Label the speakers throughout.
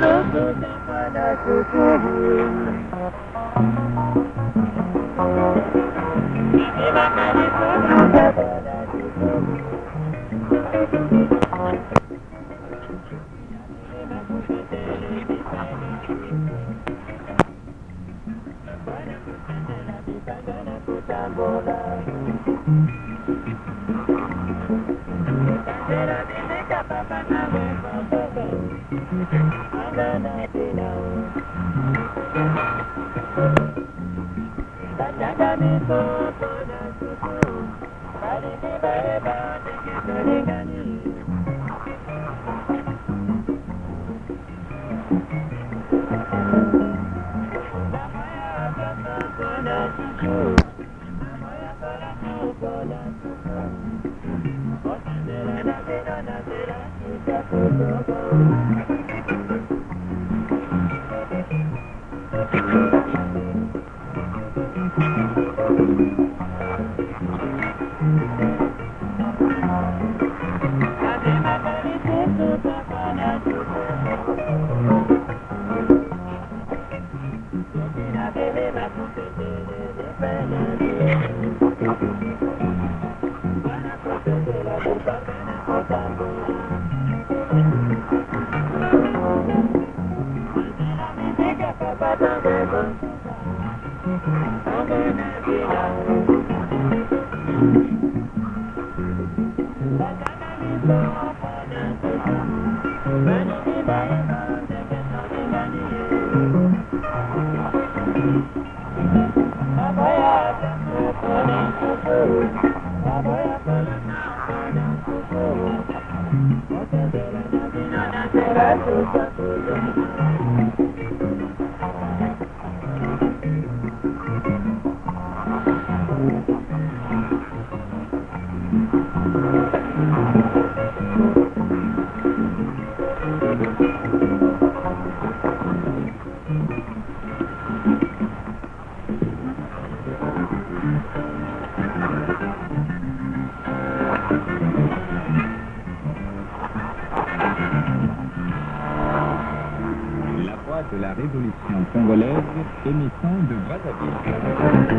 Speaker 1: De la révolution congolaise émettant de Brazzaville.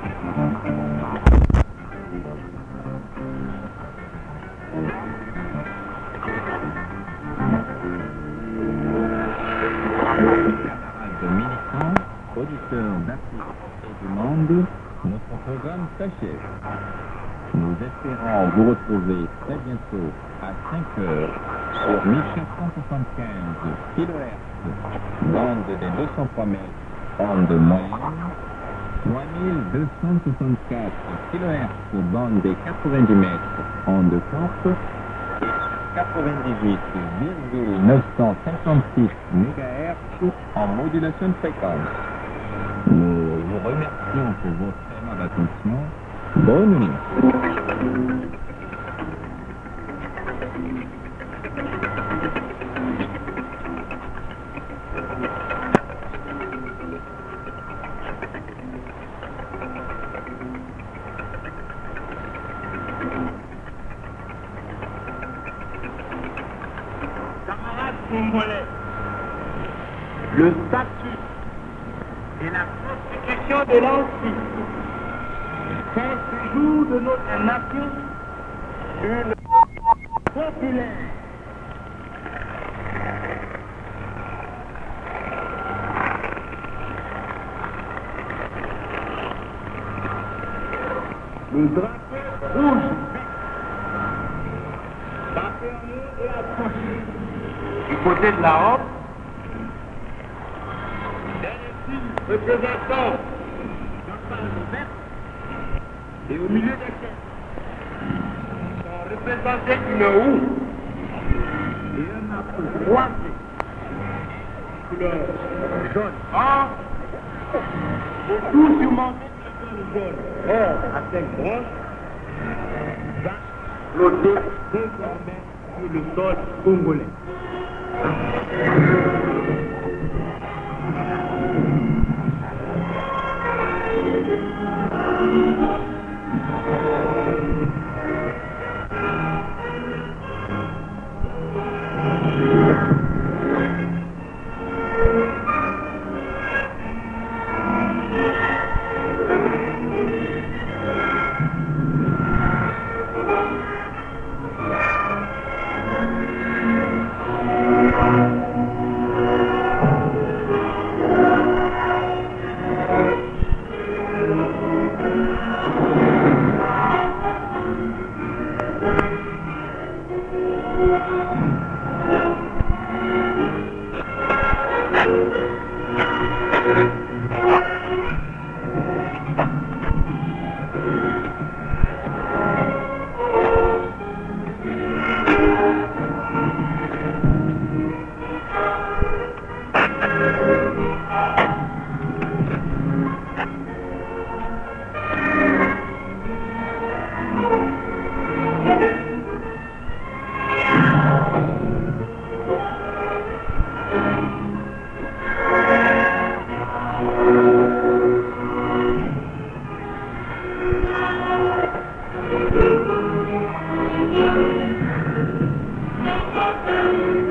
Speaker 1: Camarades militants, auditeurs d'Afrique et du monde, notre programme s'achève. Nous espérons vous retrouver très bientôt à 5 heures sur 1475 kHz, bande des 203 mètres, onde moyenne, 3264 kHz, bande des 90 mètres, onde courte, et 98,956 MHz en modulation de fréquence. Nous vous remercions pour votre aimable attention. Bonne nuit.
Speaker 2: Camarades congolais, le statut et la constitution de l'Ancien fait toujours de notre nation une populaire. Le drapeau rouge va fermer et accrocher du côté de la robe d'un signe représentant la page verte et au milieu desquels sont représentés une roue et un arc croisé couleur jaune or autour surmonté de jaune or à 5 branches va flotter désormais sur le sol congolais. Thank you.